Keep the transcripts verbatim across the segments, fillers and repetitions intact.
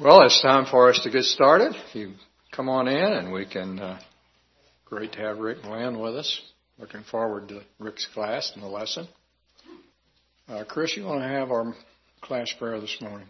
Well, it's time for us to get started. If you come on in and we can, uh, great to have Rick and Lynn with us. Looking forward to Rick's class and the lesson. Uh, Chris, you want to have our class prayer this morning?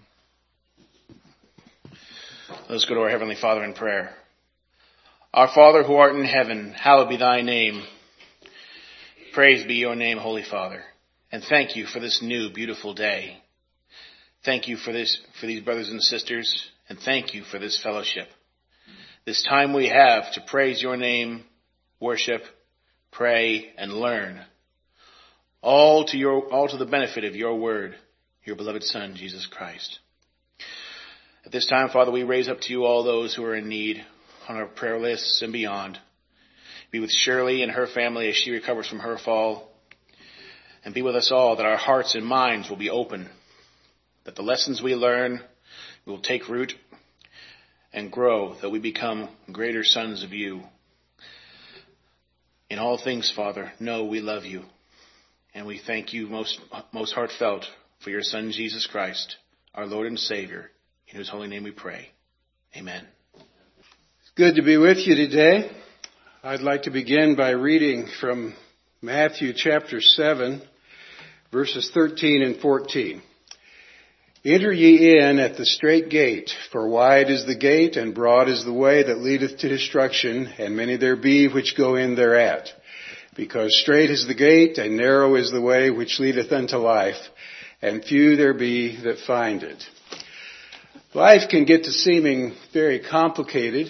Let's go to our Heavenly Father in prayer. Our Father who art in heaven, hallowed be thy name. Praise be your name, Holy Father. And thank you for this new, beautiful day. Thank you for this, for these brothers and sisters, and thank you for this fellowship. This time we have to praise your name, worship, pray, and learn. All to your, all to the benefit of your word, your beloved Son, Jesus Christ. At this time, Father, we raise up to you all those who are in need on our prayer lists and beyond. Be with Shirley and her family as she recovers from her fall. And be with us all that our hearts and minds will be open, that the lessons we learn will take root and grow, that we become greater sons of you. In all things, Father, know we love you. And we thank you most, most heartfelt for your Son, Jesus Christ, our Lord and Savior, in whose holy name we pray. Amen. It's good to be with you today. I'd like to begin by reading from Matthew chapter seven, verses thirteen and fourteen. Enter ye in at the strait gate, for wide is the gate, and broad is the way that leadeth to destruction, and many there be which go in thereat. Because strait is the gate, and narrow is the way which leadeth unto life, and few there be that find it. Life can get to seeming very complicated,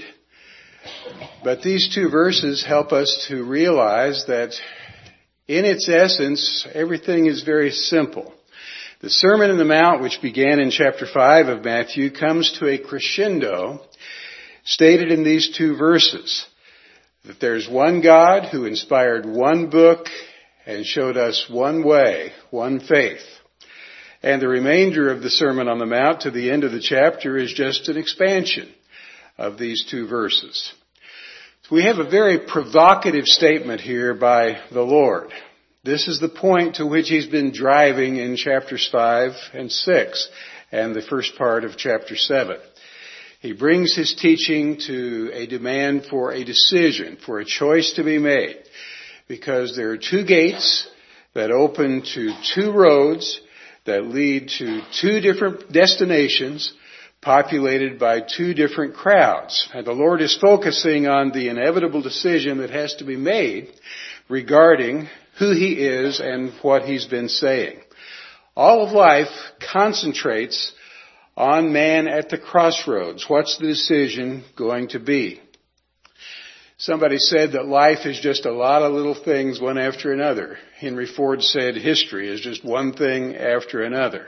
but these two verses help us to realize that in its essence, everything is very simple. The Sermon on the Mount, which began in chapter five of Matthew, comes to a crescendo stated in these two verses. That there's one God who inspired one book and showed us one way, one faith. And the remainder of the Sermon on the Mount to the end of the chapter is just an expansion of these two verses. So we have a very provocative statement here by the Lord. This is the point to which he's been driving in chapters five and six and the first part of chapter seven. He brings his teaching to a demand for a decision, for a choice to be made, because there are two gates that open to two roads that lead to two different destinations populated by two different crowds. And the Lord is focusing on the inevitable decision that has to be made regarding who he is and what he's been saying. All of life concentrates on man at the crossroads. What's the decision going to be? Somebody said that life is just a lot of little things, one after another. Henry Ford said history is just one thing after another.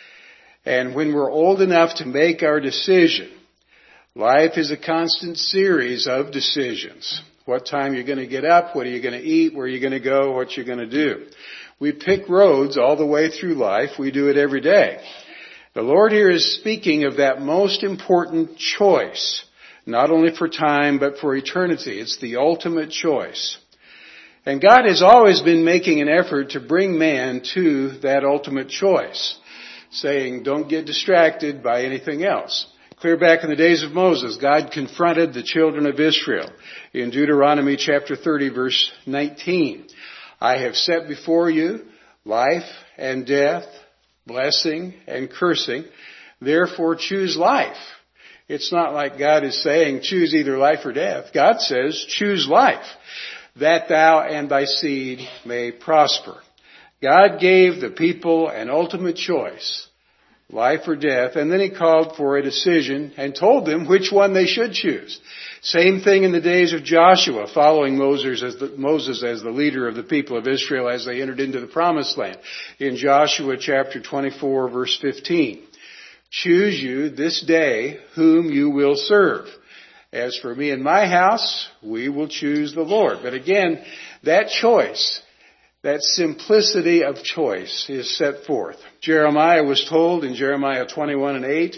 And when we're old enough to make our decision, life is a constant series of decisions. What time you're going to get up, what are you going to eat, where are you going to go, what you're going to do. We pick roads all the way through life. We do it every day. The Lord here is speaking of that most important choice, not only for time, but for eternity. It's the ultimate choice. And God has always been making an effort to bring man to that ultimate choice, saying, don't get distracted by anything else. Clear back in the days of Moses, God confronted the children of Israel in Deuteronomy chapter thirty, verse nineteen. I have set before you life and death, blessing and cursing. Therefore choose life. It's not like God is saying choose either life or death. God says choose life, that thou and thy seed may prosper. God gave the people an ultimate choice, life or death, and then he called for a decision and told them which one they should choose. Same thing in the days of Joshua, following Moses as the, Moses as the leader of the people of Israel as they entered into the promised land. In Joshua chapter twenty-four, verse fifteen, choose you this day whom you will serve. As for me and my house, we will choose the Lord. But again, that choice, that simplicity of choice is set forth. Jeremiah was told in Jeremiah twenty-one and eight,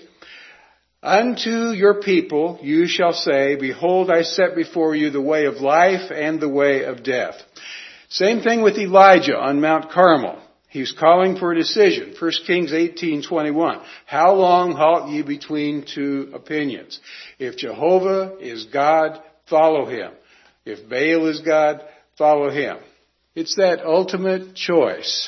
unto your people you shall say, behold, I set before you the way of life and the way of death. Same thing with Elijah on Mount Carmel. He's calling for a decision. First Kings eighteen twenty-one. How long halt ye between two opinions? If Jehovah is God, follow him. If Baal is God, follow him. It's that ultimate choice.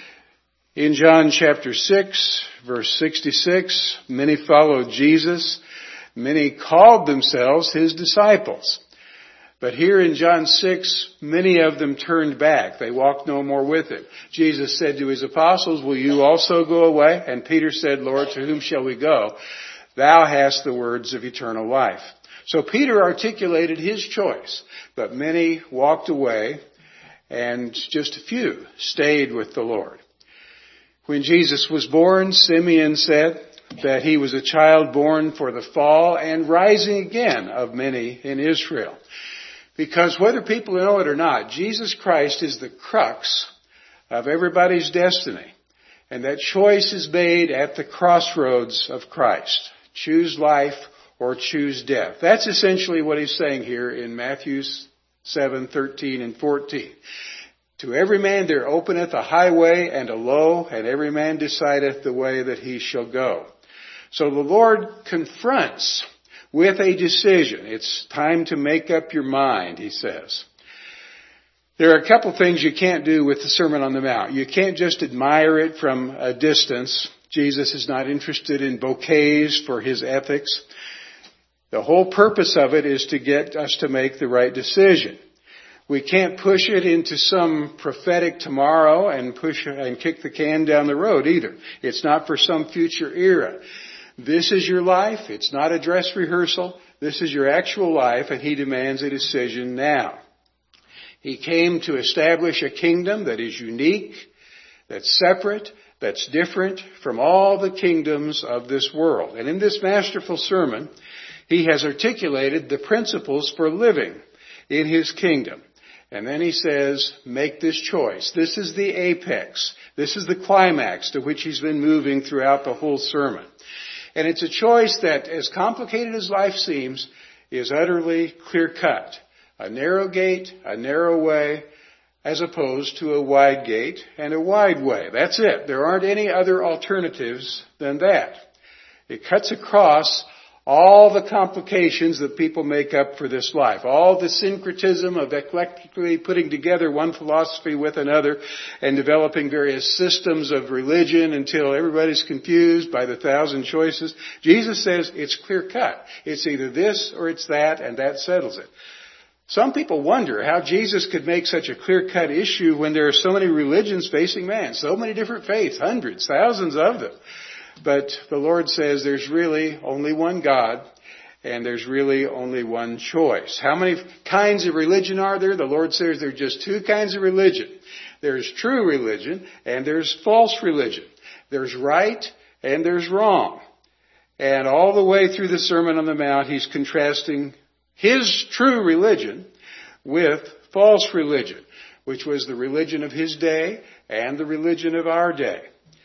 In John chapter six, verse sixty-six, many followed Jesus. Many called themselves his disciples. But here in John six, many of them turned back. They walked no more with him. Jesus said to his apostles, will you also go away? And Peter said, Lord, to whom shall we go? Thou hast the words of eternal life. So Peter articulated his choice, but many walked away and just a few stayed with the Lord. When Jesus was born, Simeon said that he was a child born for the fall and rising again of many in Israel. Because whether people know it or not, Jesus Christ is the crux of everybody's destiny. And that choice is made at the crossroads of Christ. Choose life or choose death. That's essentially what he's saying here in Matthew seven, thirteen and fourteen. To every man there openeth a highway and a low, and every man decideth the way that he shall go. So the Lord confronts with a decision. It's time to make up your mind, he says. There are a couple things you can't do with the Sermon on the Mount. You can't just admire it from a distance. Jesus is not interested in bouquets for his ethics. The whole purpose of it is to get us to make the right decision. We can't push it into some prophetic tomorrow and push and kick the can down the road either. It's not for some future era. This is your life. It's not a dress rehearsal. This is your actual life, and he demands a decision now. He came to establish a kingdom that is unique, that's separate, that's different from all the kingdoms of this world. And in this masterful sermon, he has articulated the principles for living in his kingdom. And then he says, make this choice. This is the apex. This is the climax to which he's been moving throughout the whole sermon. And it's a choice that, as complicated as life seems, is utterly clear-cut. A narrow gate, a narrow way, as opposed to a wide gate and a wide way. That's it. There aren't any other alternatives than that. It cuts across all the complications that people make up for this life. All the syncretism of eclectically putting together one philosophy with another and developing various systems of religion until everybody's confused by the thousand choices. Jesus says it's clear cut. It's either this or it's that, and that settles it. Some people wonder how Jesus could make such a clear-cut issue when there are so many religions facing man, so many different faiths, hundreds, thousands of them. But the Lord says there's really only one God, and there's really only one choice. How many kinds of religion are there? The Lord says there are just two kinds of religion. There's true religion, and there's false religion. There's right, and there's wrong. And all the way through the Sermon on the Mount, he's contrasting his true religion with false religion, which was the religion of his day and the religion of our day.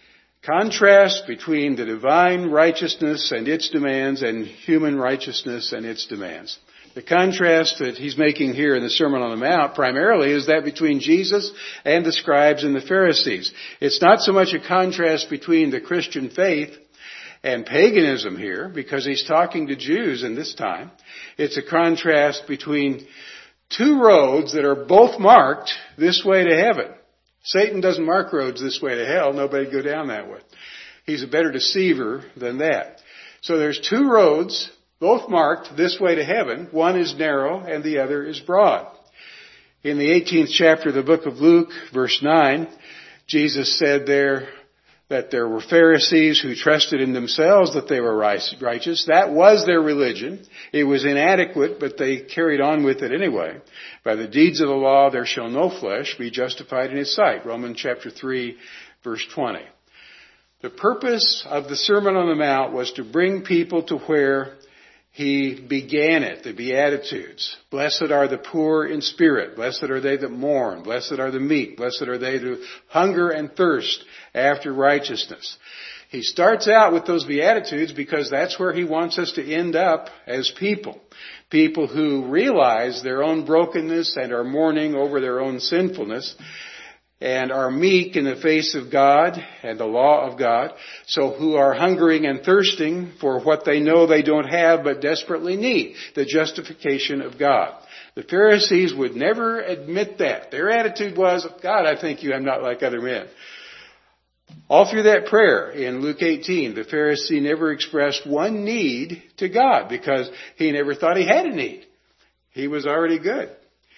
Contrast between the divine righteousness and its demands and human righteousness and its demands. The contrast that he's making here in the Sermon on the Mount primarily is that between Jesus and the scribes and the Pharisees. It's not so much a contrast between the Christian faith and paganism here, because he's talking to Jews in this time. It's a contrast between two roads that are both marked this way to heaven. Satan doesn't mark roads this way to hell. Nobody'd go down that way. He's a better deceiver than that. So there's two roads, both marked this way to heaven. One is narrow and the other is broad. In the eighteenth chapter of the book of Luke, verse nine, Jesus said there that there were Pharisees who trusted in themselves that they were righteous. That was their religion. It was inadequate, but they carried on with it anyway. By the deeds of the law there shall no flesh be justified in his sight. Romans chapter three, verse twenty. The purpose of the Sermon on the Mount was to bring people to where he began it, the Beatitudes. Blessed are the poor in spirit. Blessed are they that mourn. Blessed are the meek. Blessed are they who hunger and thirst after righteousness. He starts out with those Beatitudes because that's where he wants us to end up as people. People who realize their own brokenness and are mourning over their own sinfulness. and are meek in the face of God and the law of God, so who are hungering and thirsting for what they know they don't have but desperately need, the justification of God. The Pharisees would never admit that. Their attitude was, God, I thank you, I'm not like other men. All through that prayer in Luke eighteen, the Pharisee never expressed one need to God because he never thought he had a need. He was already good.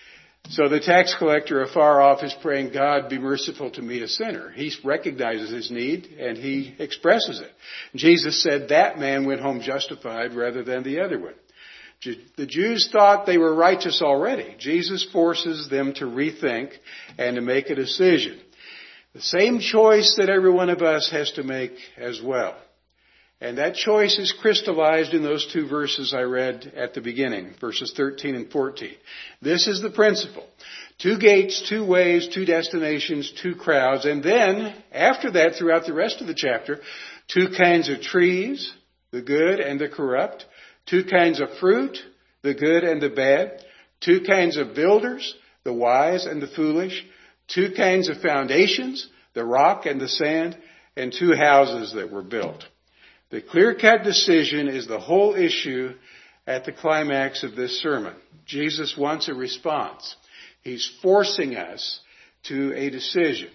So the tax collector afar off is praying, God, be merciful to me, a sinner. He recognizes his need and he expresses it. Jesus said that man went home justified rather than the other one. The Jews thought they were righteous already. Jesus forces them to rethink and to make a decision. The same choice that every one of us has to make as well. And that choice is crystallized in those two verses I read at the beginning, verses thirteen and fourteen. This is the principle. Two gates, two ways, two destinations, two crowds. And then, after that, throughout the rest of the chapter, two kinds of trees, the good and the corrupt. Two kinds of fruit, the good and the bad. Two kinds of builders, the wise and the foolish. Two kinds of foundations, the rock and the sand. And two houses that were built. The clear-cut decision is the whole issue at the climax of this sermon. Jesus wants a response. He's forcing us to a decision.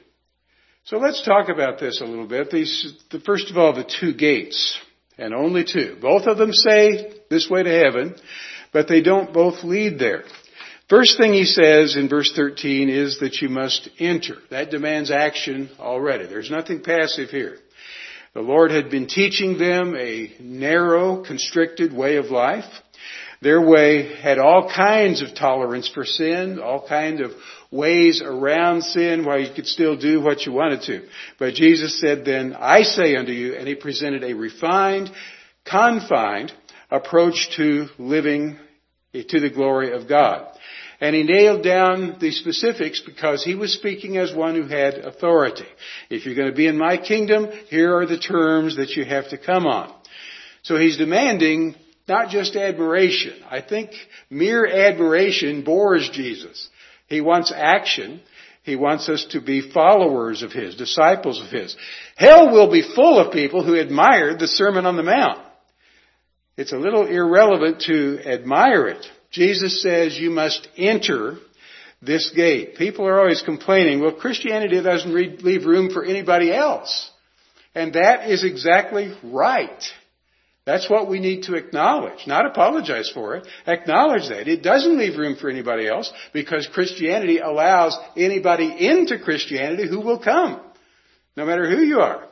So let's talk about this a little bit. These, the, first of all, the two gates, and only two. Both of them say this way to heaven, but they don't both lead there. First thing he says in verse thirteen is that you must enter. That demands action already. There's nothing passive here. The Lord had been teaching them a narrow, constricted way of life. Their way had all kinds of tolerance for sin, all kinds of ways around sin while you could still do what you wanted to. But Jesus said then, I say unto you, and he presented a refined, confined approach to living to the glory of God. And he nailed down the specifics because he was speaking as one who had authority. If you're going to be in my kingdom, here are the terms that you have to come on. So he's demanding not just admiration. I think mere admiration bores Jesus. He wants action. He wants us to be followers of his, disciples of his. Hell will be full of people who admired the Sermon on the Mount. It's a little irrelevant to admire it. Jesus says you must enter this gate. People are always complaining, well, Christianity doesn't leave room for anybody else. And that is exactly right. That's what we need to acknowledge, not apologize for it. Acknowledge that. It doesn't leave room for anybody else because Christianity allows anybody into Christianity who will come, no matter who you are.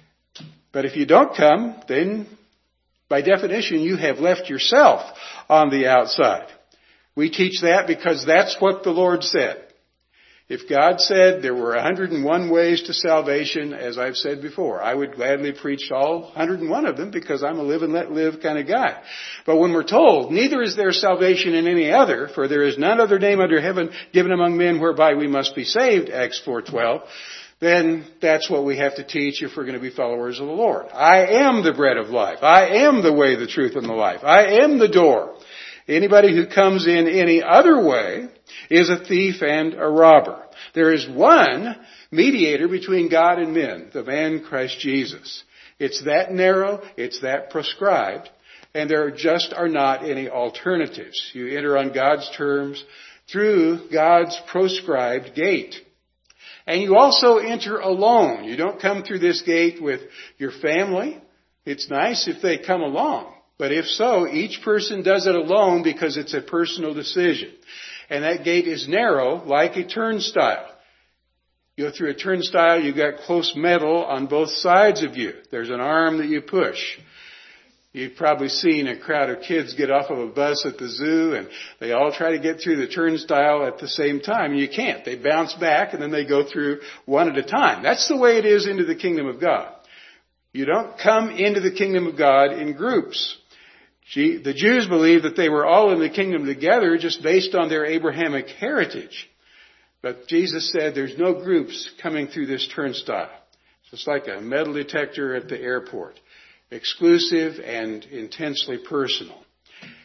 But if you don't come, then by definition, you have left yourself on the outside. We teach that because that's what the Lord said. If God said there were one hundred and one ways to salvation, as I've said before, I would gladly preach all one hundred and one of them because I'm a live and let live kind of guy. But when we're told, neither is there salvation in any other, for there is none other name under heaven given among men whereby we must be saved, Acts four twelve, then that's what we have to teach if we're going to be followers of the Lord. I am the bread of life. I am the way, the truth, and the life. I am the door. Anybody who comes in any other way is a thief and a robber. There is one mediator between God and men, the man Christ Jesus. It's that narrow, it's that prescribed, and there just are not any alternatives. You enter on God's terms through God's proscribed gate. And you also enter alone. You don't come through this gate with your family. It's nice if they come along. But if so, each person does it alone because it's a personal decision. And that gate is narrow like a turnstile. You go through a turnstile, you've got close metal on both sides of you. There's an arm that you push. You've probably seen a crowd of kids get off of a bus at the zoo and they all try to get through the turnstile at the same time. And you can't. They bounce back and then they go through one at a time. That's the way it is into the kingdom of God. You don't come into the kingdom of God in groups. The Jews believed that they were all in the kingdom together just based on their Abrahamic heritage. But Jesus said there's no groups coming through this turnstile. It's like a metal detector at the airport. Exclusive and intensely personal.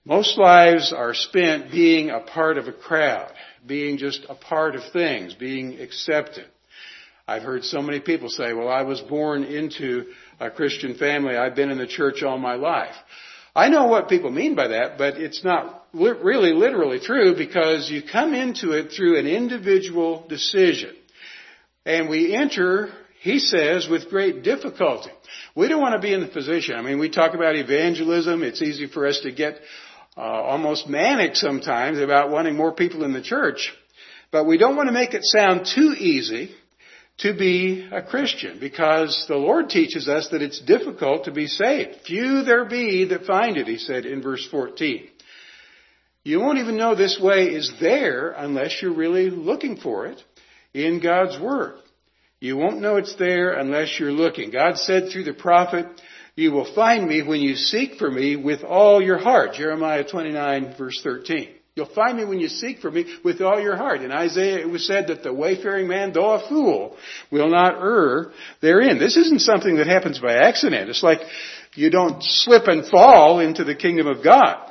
Most lives are spent being a part of a crowd, being just a part of things, being accepted. I've heard so many people say, well, I was born into a Christian family. I've been in the church all my life. I know what people mean by that, but it's not li- really literally true, because you come into it through an individual decision. And we enter, he says, with great difficulty. We don't want to be in the position. I mean, we talk about evangelism. It's easy for us to get uh, almost manic sometimes about wanting more people in the church. But we don't want to make it sound too easy to be a Christian, because the Lord teaches us that it's difficult to be saved. Few there be that find it, he said in verse fourteen. You won't even know this way is there unless you're really looking for it in God's Word. You won't know it's there unless you're looking. God said through the prophet, you will find me when you seek for me with all your heart. Jeremiah twenty-nine verse thirteen. You'll find me when you seek for me with all your heart. In Isaiah it was said that the wayfaring man, though a fool, will not err therein. This isn't something that happens by accident. It's like you don't slip and fall into the kingdom of God.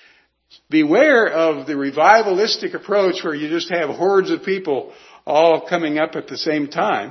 Beware of the revivalistic approach where you just have hordes of people all coming up at the same time.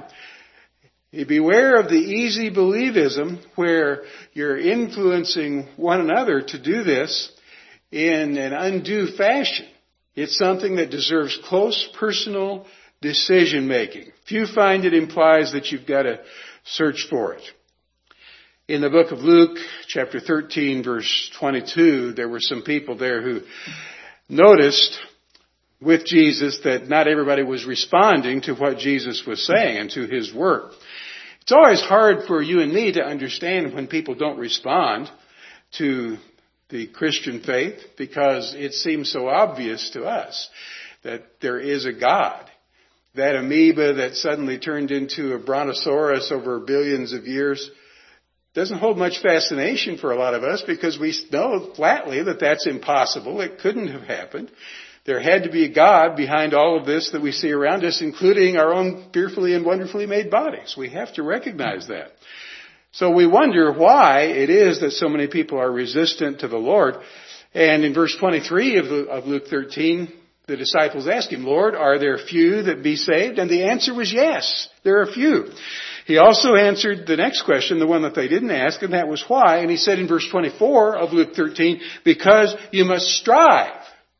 Beware of the easy believism where you're influencing one another to do this in an undue fashion. It's something that deserves close personal decision making. Few find it implies that you've got to search for it. In the book of Luke, chapter thirteen, verse twenty-two, there were some people there who noticed with Jesus that not everybody was responding to what Jesus was saying and to his work. It's always hard for you and me to understand when people don't respond to the Christian faith, because it seems so obvious to us that there is a God. That amoeba that suddenly turned into a brontosaurus over billions of years doesn't hold much fascination for a lot of us, because we know flatly that that's impossible. It couldn't have happened. There had to be a God behind all of this that we see around us, including our own fearfully and wonderfully made bodies. We have to recognize that. So we wonder why it is that so many people are resistant to the Lord. And in verse twenty-three of, of Luke thirteen, the disciples ask him, Lord, are there few that be saved? And the answer was yes, there are few. He also answered the next question, the one that they didn't ask, and that was why. And he said in verse twenty-four of Luke thirteen, because you must strive,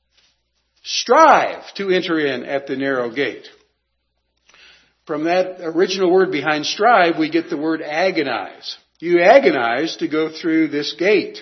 strive to enter in at the narrow gate. From that original word behind strive, we get the word agonize. You agonize to go through this gate.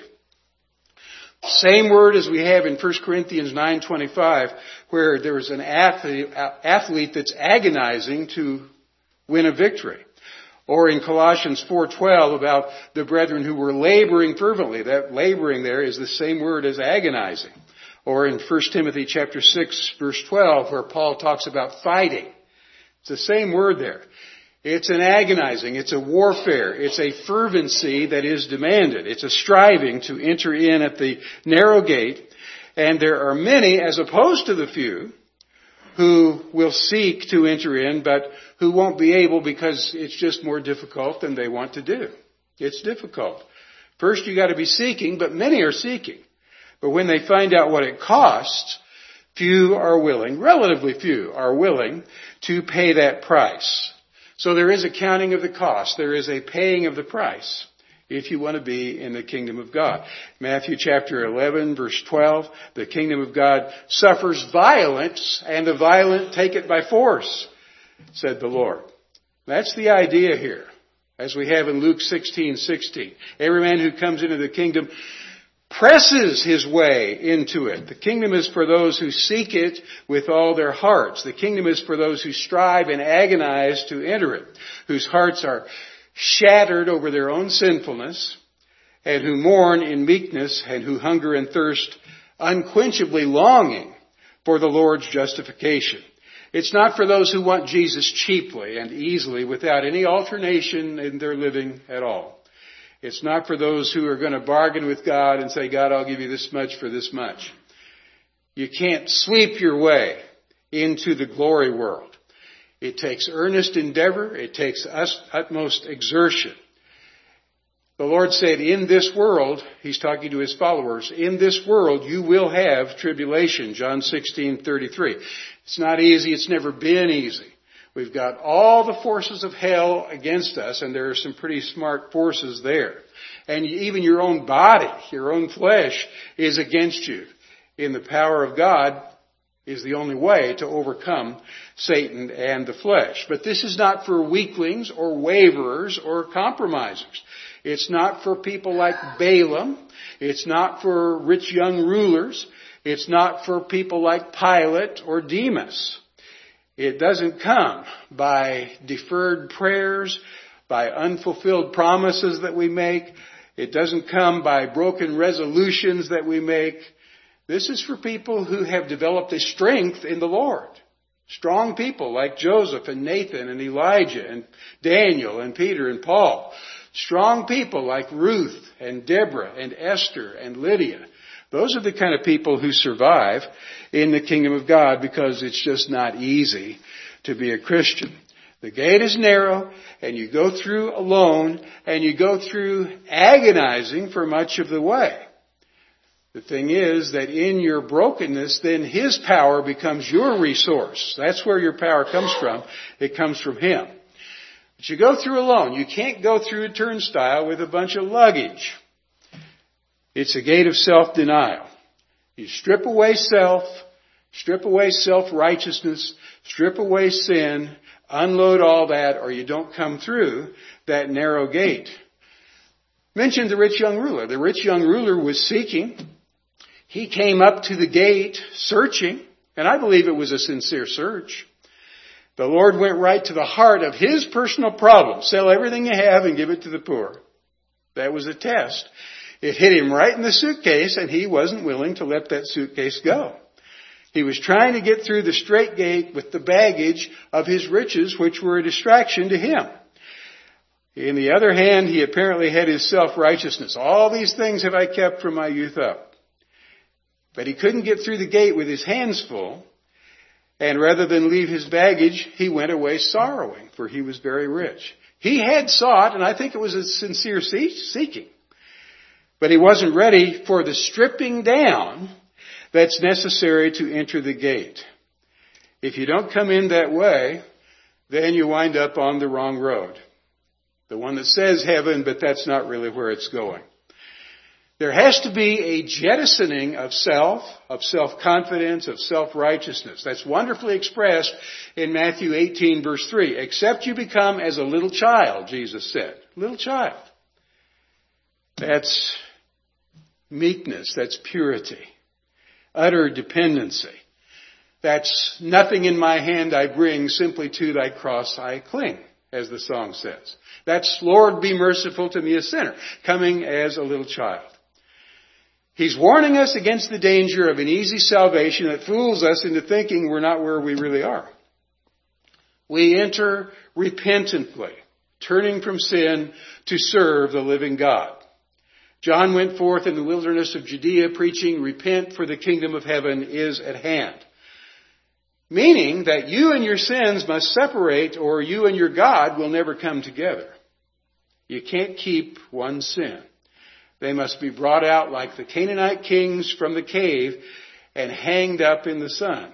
Same word as we have in First Corinthians nine twenty-five, where there is an athlete, athlete that's agonizing to win a victory. Or in Colossians four twelve about the brethren who were laboring fervently. That laboring there is the same word as agonizing. Or in First Timothy chapter six verse twelve, where Paul talks about fighting. It's the same word there. It's an agonizing, it's a warfare, it's a fervency that is demanded. It's a striving to enter in at the narrow gate. And there are many, as opposed to the few, who will seek to enter in, but who won't be able because it's just more difficult than they want to do. It's difficult. First you got to be seeking, but many are seeking. But when they find out what it costs, few are willing, relatively few are willing to pay that price. So there is a counting of the cost. There is a paying of the price if you want to be in the kingdom of God. Matthew chapter eleven verse twelve, the kingdom of God suffers violence and the violent take it by force, said the Lord. That's the idea here, as we have in Luke sixteen sixteen. Every man who comes into the kingdom presses his way into it. The kingdom is for those who seek it with all their hearts. The kingdom is for those who strive and agonize to enter it, whose hearts are shattered over their own sinfulness, and who mourn in meekness, and who hunger and thirst unquenchably longing for the Lord's justification. It's not for those who want Jesus cheaply and easily without any alternation in their living at all. It's not for those who are going to bargain with God and say, God, I'll give you this much for this much. You can't sweep your way into the glory world. It takes earnest endeavor. It takes utmost exertion. The Lord said, in this world, He's talking to His followers, in this world you will have tribulation, John sixteen thirty-three. It's not easy. It's never been easy. We've got all the forces of hell against us, and there are some pretty smart forces there. And even your own body, your own flesh, is against you. In the power of God is the only way to overcome Satan and the flesh. But this is not for weaklings or waverers or compromisers. It's not for people like Balaam. It's not for rich young rulers. It's not for people like Pilate or Demas. It doesn't come by deferred prayers, by unfulfilled promises that we make. It doesn't come by broken resolutions that we make. This is for people who have developed a strength in the Lord. Strong people like Joseph and Nathan and Elijah and Daniel and Peter and Paul. Strong people like Ruth and Deborah and Esther and Lydia. Those are the kind of people who survive in the kingdom of God because it's just not easy to be a Christian. The gate is narrow and you go through alone and you go through agonizing for much of the way. The thing is that in your brokenness, then His power becomes your resource. That's where your power comes from. It comes from Him. But you go through alone. You can't go through a turnstile with a bunch of luggage. It's a gate of self-denial. You strip away self, strip away self-righteousness, strip away sin, unload all that, or you don't come through that narrow gate. Mentioned the rich young ruler. The rich young ruler was seeking. He came up to the gate searching, and I believe it was a sincere search. The Lord went right to the heart of his personal problem. Sell everything you have and give it to the poor. That was a test. It hit him right in the suitcase, and he wasn't willing to let that suitcase go. He was trying to get through the straight gate with the baggage of his riches, which were a distraction to him. In the other hand, he apparently had his self-righteousness. All these things have I kept from my youth up. But he couldn't get through the gate with his hands full. And rather than leave his baggage, he went away sorrowing, for he was very rich. He had sought, and I think it was a sincere seeking. But he wasn't ready for the stripping down that's necessary to enter the gate. If you don't come in that way, then you wind up on the wrong road. The one that says heaven, but that's not really where it's going. There has to be a jettisoning of self, of self-confidence, of self-righteousness. That's wonderfully expressed in Matthew eighteen, verse three. Except you become as a little child, Jesus said. Little child. That's meekness. That's purity. Utter dependency. That's nothing in my hand I bring, simply to thy cross I cling, as the song says. That's Lord, be merciful to me a sinner, coming as a little child. He's warning us against the danger of an easy salvation that fools us into thinking we're not where we really are. We enter repentantly, turning from sin to serve the living God. John went forth in the wilderness of Judea preaching, repent for the kingdom of heaven is at hand. Meaning that you and your sins must separate or you and your God will never come together. You can't keep one sin. They must be brought out like the Canaanite kings from the cave and hanged up in the sun.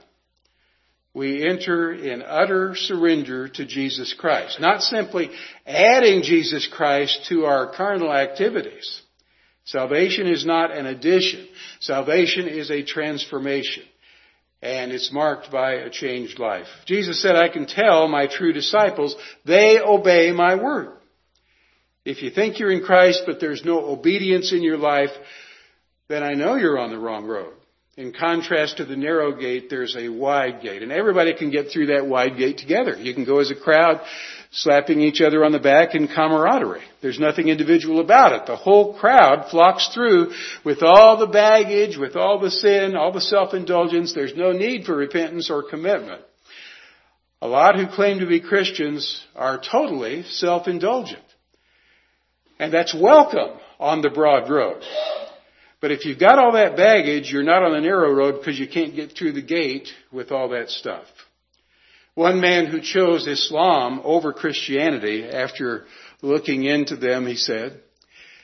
We enter in utter surrender to Jesus Christ. Not simply adding Jesus Christ to our carnal activities. Salvation is not an addition. Salvation is a transformation. And it's marked by a changed life. Jesus said, I can tell my true disciples, they obey my word. If you think you're in Christ, but there's no obedience in your life, then I know you're on the wrong road. In contrast to the narrow gate, there's a wide gate. And everybody can get through that wide gate together. You can go as a crowd, slapping each other on the back in camaraderie. There's nothing individual about it. The whole crowd flocks through with all the baggage, with all the sin, all the self-indulgence. There's no need for repentance or commitment. A lot who claim to be Christians are totally self-indulgent. And that's welcome on the broad road. But if you've got all that baggage, you're not on the narrow road because you can't get through the gate with all that stuff. One man who chose Islam over Christianity, after looking into them, he said,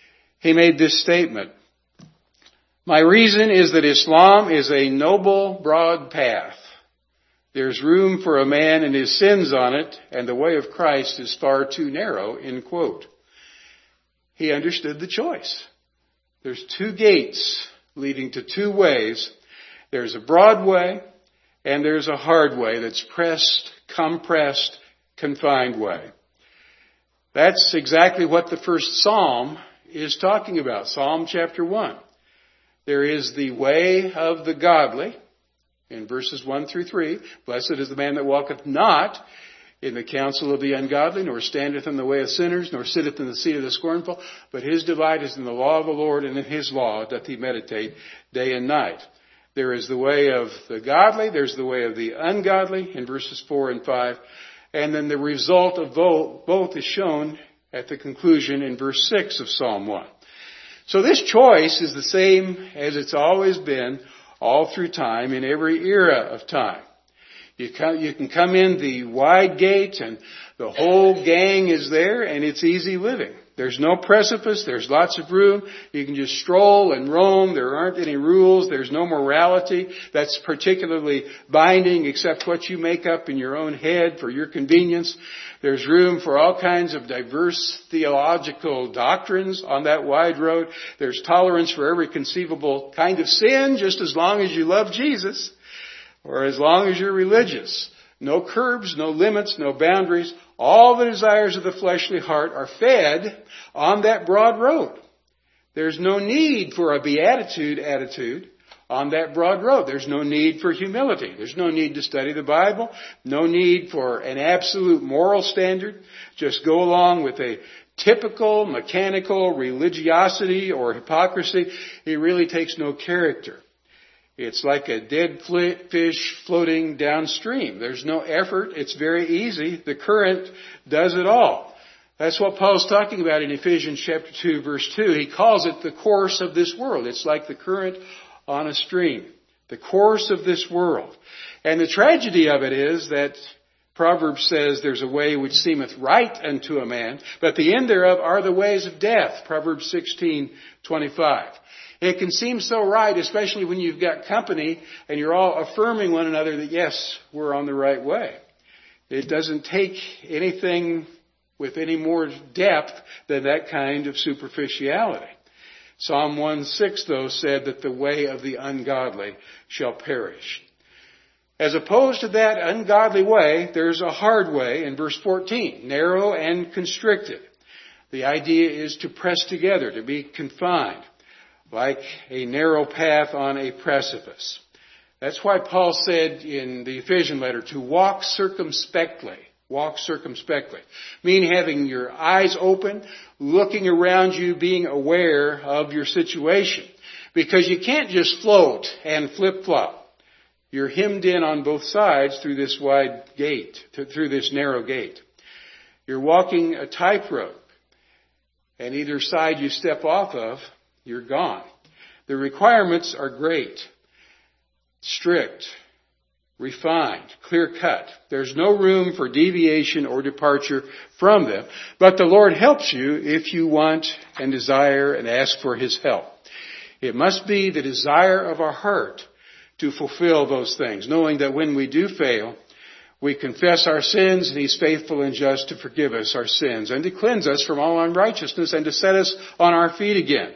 he made this statement. My reason is that Islam is a noble, broad path. There's room for a man and his sins on it, and the way of Christ is far too narrow, end quote. He understood the choice. There's two gates leading to two ways. There's a broad way, and there's a hard way that's pressed, compressed, confined way. That's exactly what the first Psalm is talking about, Psalm chapter one. There is the way of the godly, in verses one through three. Blessed is the man that walketh not in the counsel of the ungodly, nor standeth in the way of sinners, nor sitteth in the seat of the scornful. But his delight is in the law of the Lord, and in his law doth he meditate day and night. There is the way of the godly, there's the way of the ungodly, in verses four and five. And then the result of both is shown at the conclusion in verse six of Psalm one. So this choice is the same as it's always been all through time, in every era of time. You can, you can come in the wide gate and the whole gang is there and it's easy living. There's no precipice. There's lots of room. You can just stroll and roam. There aren't any rules. There's no morality that's particularly binding except what you make up in your own head for your convenience. There's room for all kinds of diverse theological doctrines on that wide road. There's tolerance for every conceivable kind of sin, just as long as you love Jesus or as long as you're religious. No curbs, no limits, no boundaries. All the desires of the fleshly heart are fed on that broad road. There's no need for a beatitude attitude on that broad road. There's no need for humility. There's no need to study the Bible. No need for an absolute moral standard. Just go along with a typical mechanical religiosity or hypocrisy. It really takes no character. It's like a dead fish floating downstream. There's no effort. It's very easy. The current does it all. That's what Paul's talking about in Ephesians chapter two, verse two. He calls it the course of this world. It's like the current on a stream. The course of this world. And the tragedy of it is that Proverbs says there's a way which seemeth right unto a man, but the end thereof are the ways of death. Proverbs sixteen twenty-five. It can seem so right, especially when you've got company and you're all affirming one another that, yes, we're on the right way. It doesn't take anything with any more depth than that kind of superficiality. Psalm one six, though, said that the way of the ungodly shall perish. As opposed to that ungodly way, there's a hard way in verse fourteen, narrow and constricted. The idea is to press together, to be confined, like a narrow path on a precipice. That's why Paul said in the Ephesian letter to walk circumspectly. Walk circumspectly. Meaning having your eyes open, looking around you, being aware of your situation. Because you can't just float and flip-flop. You're hemmed in on both sides through this wide gate, through this narrow gate. You're walking a tightrope. And either side you step off of, you're gone. The requirements are great, strict, refined, clear-cut. There's no room for deviation or departure from them. But the Lord helps you if you want and desire and ask for His help. It must be the desire of our heart to fulfill those things, knowing that when we do fail, we confess our sins and He's faithful and just to forgive us our sins and to cleanse us from all unrighteousness and to set us on our feet again.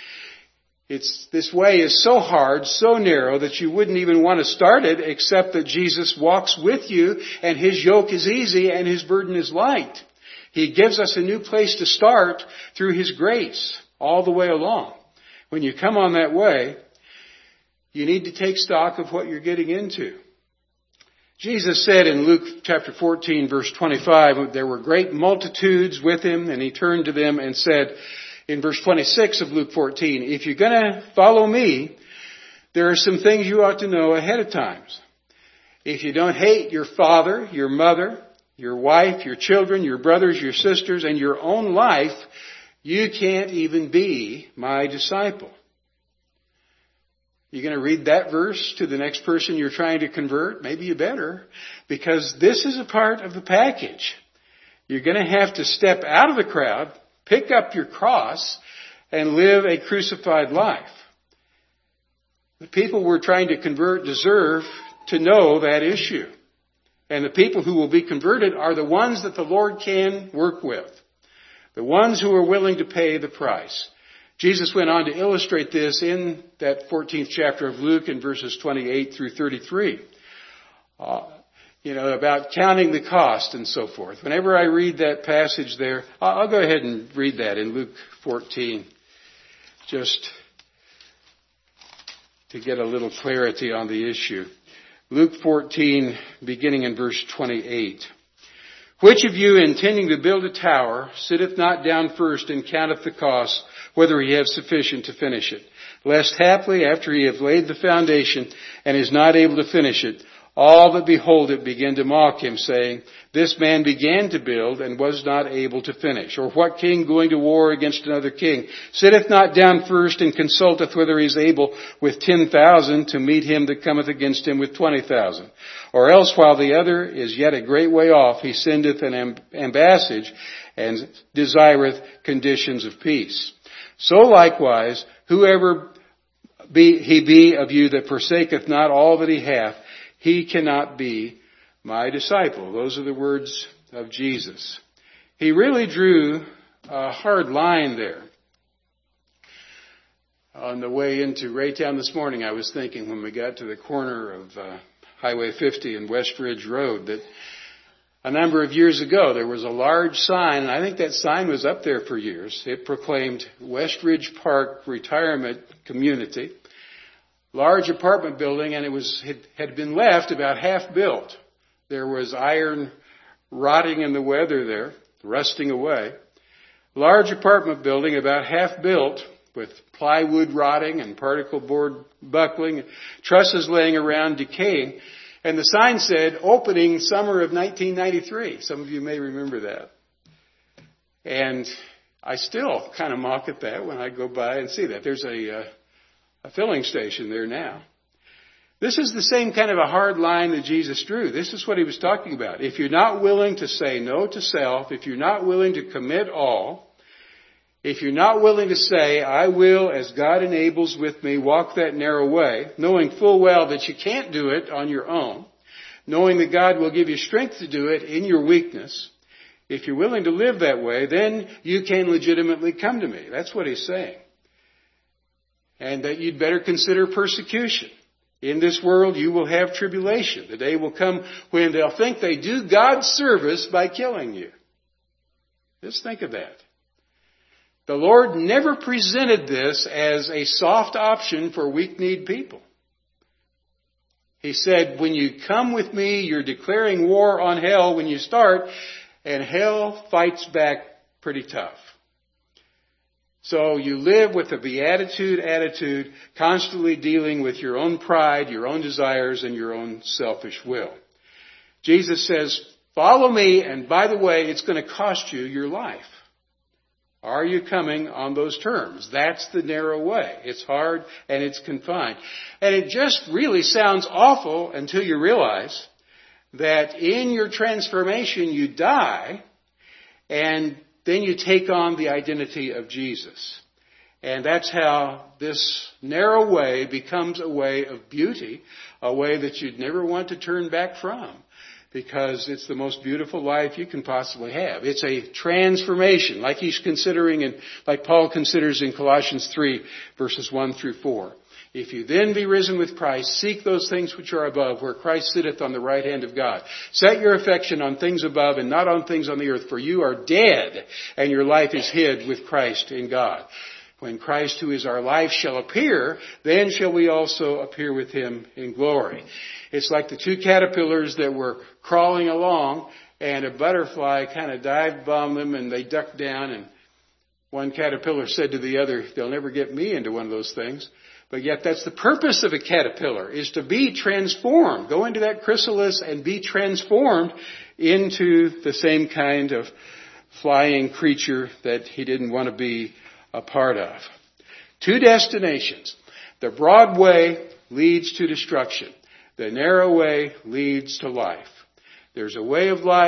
It's, this way is so hard, so narrow, that you wouldn't even want to start it except that Jesus walks with you and His yoke is easy and His burden is light. He gives us a new place to start through His grace all the way along. When you come on that way, you need to take stock of what you're getting into. Jesus said in Luke chapter fourteen, verse twenty-five, there were great multitudes with Him, and He turned to them and said, in verse twenty-six of Luke fourteen, if you're going to follow me, there are some things you ought to know ahead of time. If you don't hate your father, your mother, your wife, your children, your brothers, your sisters, and your own life, you can't even be my disciple. You're going to read that verse to the next person you're trying to convert? Maybe you better, because this is a part of the package. You're going to have to step out of the crowd, pick up your cross, and live a crucified life. The people we're trying to convert deserve to know that issue. And the people who will be converted are the ones that the Lord can work with. The ones who are willing to pay the price. Jesus went on to illustrate this in that fourteenth chapter of Luke in verses twenty-eight through thirty-three. Uh, you know, about counting the cost and so forth. Whenever I read that passage there, I'll, I'll go ahead and read that in Luke fourteen. Just to get a little clarity on the issue. Luke fourteen, beginning in verse twenty-eight. Which of you, intending to build a tower, sitteth not down first and counteth the cost, whether he have sufficient to finish it? Lest haply, after he have laid the foundation and is not able to finish it, all that behold it begin to mock him, saying, This man began to build and was not able to finish. Or what king going to war against another king sitteth not down first and consulteth whether he is able with ten thousand to meet him that cometh against him with twenty thousand? Or else while the other is yet a great way off, he sendeth an ambassage and desireth conditions of peace. So likewise, whoever be, he be of you that forsaketh not all that he hath, he cannot be my disciple. Those are the words of Jesus. He really drew a hard line there. On the way into Raytown this morning, I was thinking when we got to the corner of uh, Highway fifty and West Ridge Road that a number of years ago there was a large sign, and I think that sign was up there for years. It proclaimed West Ridge Park Retirement Community. Large apartment building, and it was it had been left about half built. There was iron rotting in the weather there, rusting away. Large apartment building, about half built, with plywood rotting and particle board buckling, trusses laying around decaying. And the sign said, opening summer of nineteen ninety-three. Some of you may remember that. And I still kind of mock at that when I go by and see that. There's a... Uh, A filling station there now. This is the same kind of a hard line that Jesus drew. This is what he was talking about. If you're not willing to say no to self, if you're not willing to commit all, if you're not willing to say, I will, as God enables with me, walk that narrow way, knowing full well that you can't do it on your own, knowing that God will give you strength to do it in your weakness, if you're willing to live that way, then you can legitimately come to me. That's what he's saying. And that you'd better consider persecution. In this world you will have tribulation. The day will come when they'll think they do God's service by killing you. Just think of that. The Lord never presented this as a soft option for weak-kneed people. He said, when you come with me, you're declaring war on hell when you start, and hell fights back pretty tough. So you live with a beatitude attitude, constantly dealing with your own pride, your own desires, and your own selfish will. Jesus says, follow me, and by the way, it's going to cost you your life. Are you coming on those terms? That's the narrow way. It's hard and it's confined. And it just really sounds awful until you realize that in your transformation you die, and then you take on the identity of Jesus. And that's how this narrow way becomes a way of beauty, a way that you'd never want to turn back from, because it's the most beautiful life you can possibly have. It's a transformation, like he's considering, and like Paul considers in Colossians three, verses one through four. If you then be risen with Christ, seek those things which are above, where Christ sitteth on the right hand of God. Set your affection on things above and not on things on the earth, for you are dead, and your life is hid with Christ in God. When Christ, who is our life, shall appear, then shall we also appear with him in glory. It's like the two caterpillars that were crawling along, and a butterfly kind of dive bombed them, and they ducked down, and one caterpillar said to the other, they'll never get me into one of those things. But yet that's the purpose of a caterpillar, is to be transformed. Go into that chrysalis and be transformed into the same kind of flying creature that he didn't want to be a part of. Two destinations. The broad way leads to destruction. The narrow way leads to life. There's a way of life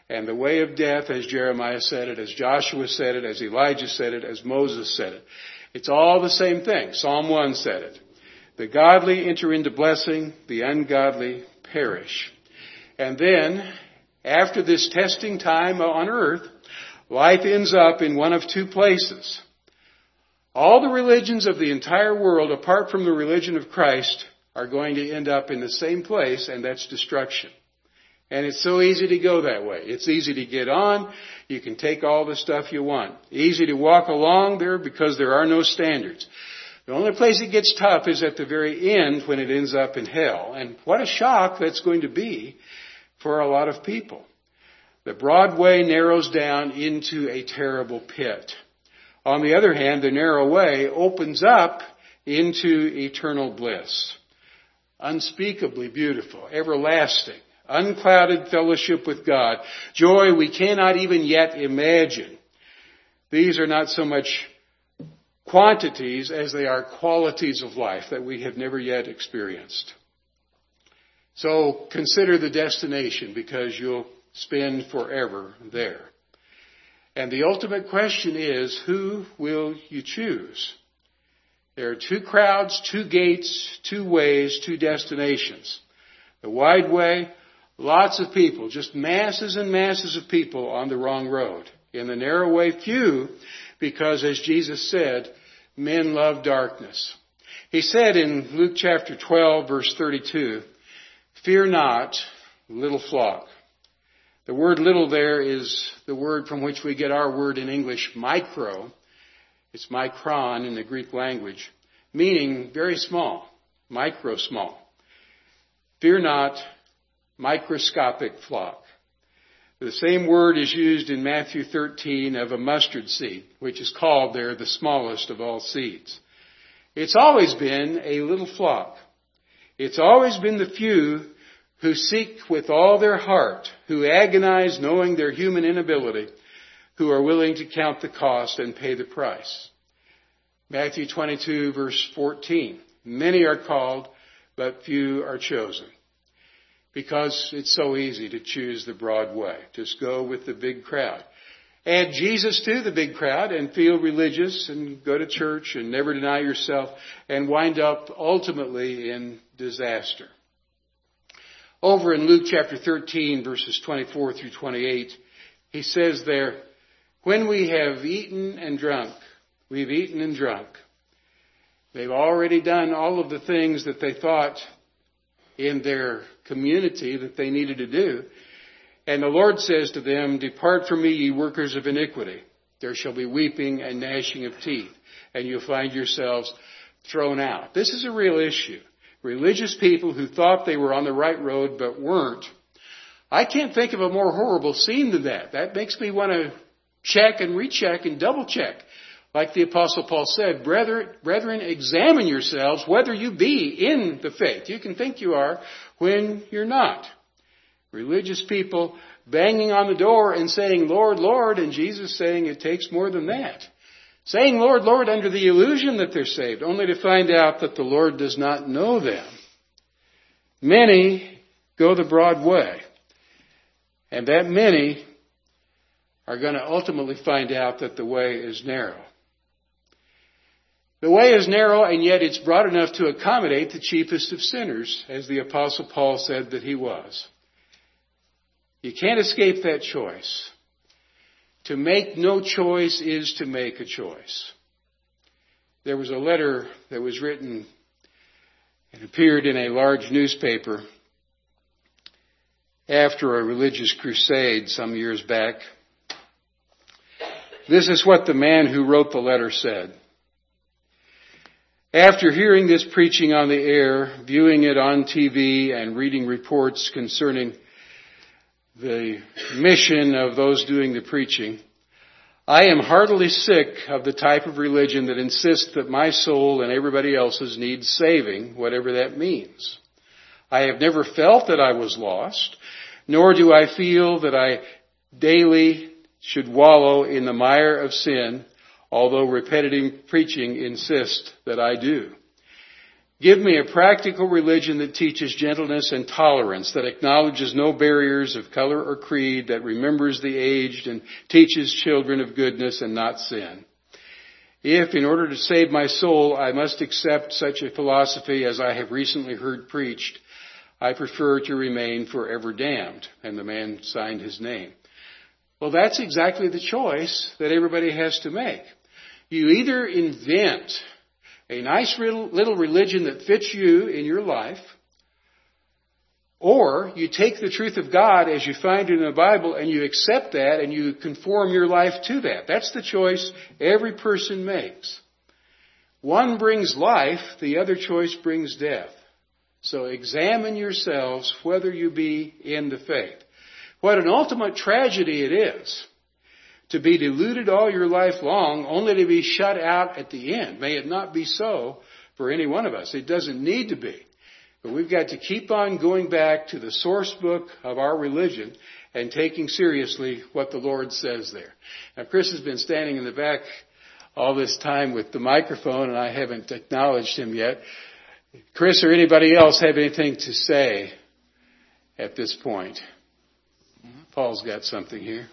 and the way of death, as Jeremiah said it, as Joshua said it, as Elijah said it, as Moses said it. It's all the same thing. Psalm one said it. The godly enter into blessing, the ungodly perish. And then, after this testing time on earth, life ends up in one of two places. All the religions of the entire world, apart from the religion of Christ, are going to end up in the same place, and that's destruction. And it's so easy to go that way. It's easy to get on. You can take all the stuff you want. Easy to walk along there because there are no standards. The only place it gets tough is at the very end when it ends up in hell. And what a shock that's going to be for a lot of people. The broad way narrows down into a terrible pit. On the other hand, the narrow way opens up into eternal bliss. Unspeakably beautiful, everlasting, unclouded fellowship with God. Joy we cannot even yet imagine. These are not so much quantities as they are qualities of life that we have never yet experienced. So consider the destination because you'll spend forever there. And the ultimate question is, who will you choose? There are two crowds, two gates, two ways, two destinations. The wide way, lots of people, just masses and masses of people on the wrong road. In the narrow way, few, because as Jesus said, men love darkness. He said in Luke chapter twelve, verse thirty-two, fear not, little flock. The word little there is the word from which we get our word in English, micro. It's micron in the Greek language, meaning very small, micro small. Fear not, microscopic flock. The same word is used in Matthew thirteen of a mustard seed, which is called there the smallest of all seeds. It's always been a little flock. It's always been the few who seek with all their heart, who agonize knowing their human inability, who are willing to count the cost and pay the price. Matthew twenty-two, verse fourteen. Many are called, but few are chosen. Because it's so easy to choose the broad way. Just go with the big crowd. Add Jesus to the big crowd and feel religious and go to church and never deny yourself and wind up ultimately in disaster. Over in Luke chapter thirteen, verses twenty-four through twenty-eight, he says there, when we have eaten and drunk, we've eaten and drunk. They've already done all of the things that they thought in their community that they needed to do. And the Lord says to them, depart from me, ye workers of iniquity. There shall be weeping and gnashing of teeth, and you'll find yourselves thrown out. This is a real issue. Religious people who thought they were on the right road but weren't. I can't think of a more horrible scene than that. That makes me want to check and recheck and double check. Like the Apostle Paul said, brethren, brethren, examine yourselves whether you be in the faith. You can think you are when you're not. Religious people banging on the door and saying, Lord, Lord, and Jesus saying it takes more than that. Saying, Lord, Lord, under the illusion that they're saved, only to find out that the Lord does not know them. Many go the broad way. And that many are going to ultimately find out that the way is narrow. The way is narrow, and yet it's broad enough to accommodate the chiefest of sinners, as the Apostle Paul said that he was. You can't escape that choice. To make no choice is to make a choice. There was a letter that was written and appeared in a large newspaper after a religious crusade some years back. This is what the man who wrote the letter said. After hearing this preaching on the air, viewing it on T V, and reading reports concerning the mission of those doing the preaching, I am heartily sick of the type of religion that insists that my soul and everybody else's needs saving, whatever that means. I have never felt that I was lost, nor do I feel that I daily should wallow in the mire of sin, although repetitive preaching insists that I do. Give me a practical religion that teaches gentleness and tolerance, that acknowledges no barriers of color or creed, that remembers the aged and teaches children of goodness and not sin. If, in order to save my soul, I must accept such a philosophy as I have recently heard preached, I prefer to remain forever damned. And the man signed his name. Well, that's exactly the choice that everybody has to make. You either invent a nice little, little religion that fits you in your life, or you take the truth of God as you find it in the Bible and you accept that and you conform your life to that. That's the choice every person makes. One brings life, the other choice brings death. So examine yourselves whether you be in the faith. What an ultimate tragedy it is to be deluded all your life long, only to be shut out at the end. May it not be so for any one of us. It doesn't need to be. But we've got to keep on going back to the source book of our religion and taking seriously what the Lord says there. Now, Chris has been standing in the back all this time with the microphone, and I haven't acknowledged him yet. Chris or anybody else have anything to say at this point? Paul's got something here.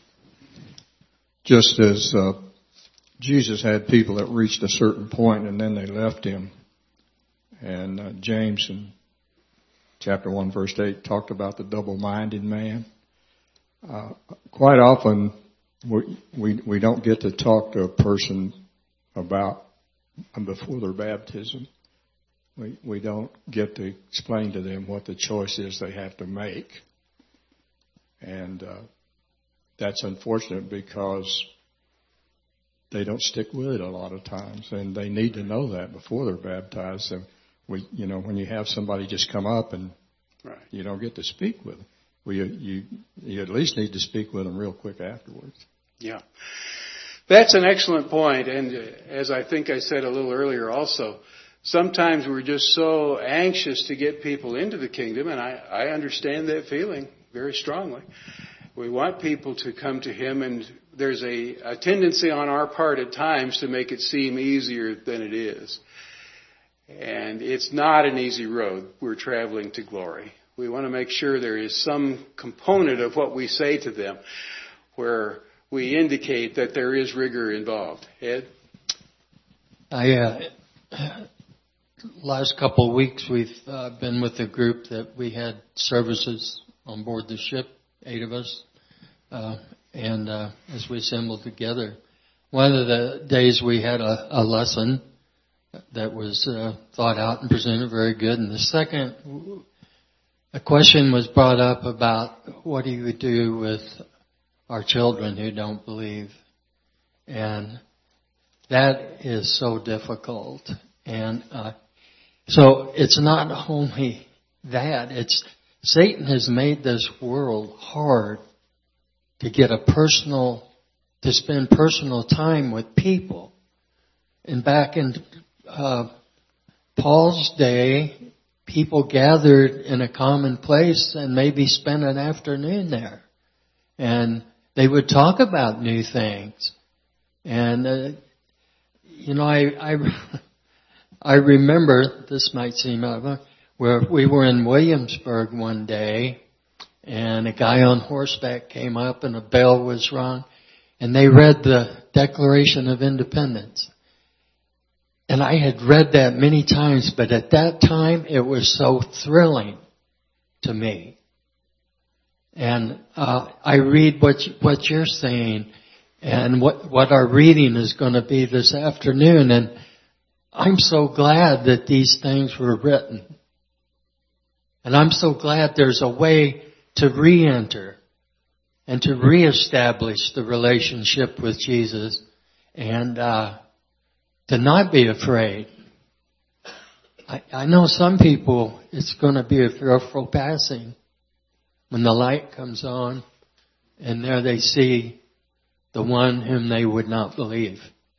Just as uh, Jesus had people that reached a certain point and then they left him. And uh, James in chapter one verse eight talked about the double-minded man. Uh, quite often we, we we don't get to talk to a person about before their baptism. We we don't get to explain to them what the choice is they have to make. And uh, that's unfortunate because they don't stick with it a lot of times, and they need to know that before they're baptized. So we, you know, when you have somebody just come up and right. you don't get to speak with them, well, you, you you at least need to speak with them real quick afterwards. Yeah, that's an excellent point, and as I think I said a little earlier, also. Sometimes we're just so anxious to get people into the kingdom, and I, I understand that feeling very strongly. We want people to come to Him, and there's a, a tendency on our part at times to make it seem easier than it is. And it's not an easy road we're traveling to glory. We want to make sure there is some component of what we say to them where we indicate that there is rigor involved. Ed? I, uh, last couple of weeks we've uh, been with a group that we had services on board the ship, eight of us, uh, and uh, as we assembled together, one of the days we had a, a lesson that was uh, thought out and presented very good, and the second, a question was brought up about what do you do with our children who don't believe, and that is so difficult, and uh, so it's not only that, it's Satan has made this world hard to get a personal, to spend personal time with people. And back in uh, Paul's day, people gathered in a common place and maybe spent an afternoon there. And they would talk about new things. And, uh, you know, I, I, I remember, this might seem out of where we were in Williamsburg one day, and a guy on horseback came up and a bell was rung, and they read the Declaration of Independence. And I had read that many times, but at that time it was so thrilling to me. And uh, I read what you, what you're saying and what what our reading is going to be this afternoon, and I'm so glad that these things were written. And I'm so glad there's a way to re-enter and to reestablish the relationship with Jesus and uh, to not be afraid. I, I know some people, it's going to be a fearful passing when the light comes on and there they see the one whom they would not believe.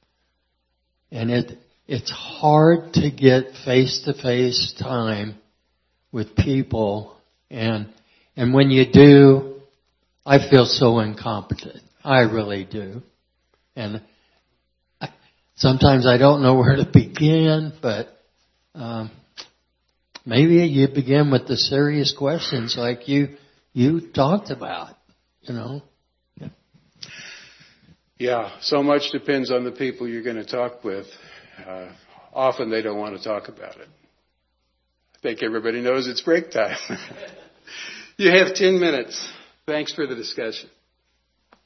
And it it's hard to get face-to-face time with people, and and when you do, I feel so incompetent. I really do. And I, sometimes I don't know where to begin, but um, maybe you begin with the serious questions like you you talked about, you know. Yeah. Yeah, so much depends on the people you're going to talk with. Uh, often they don't want to talk about it. I think everybody knows it's break time. You have ten minutes. Thanks for the discussion.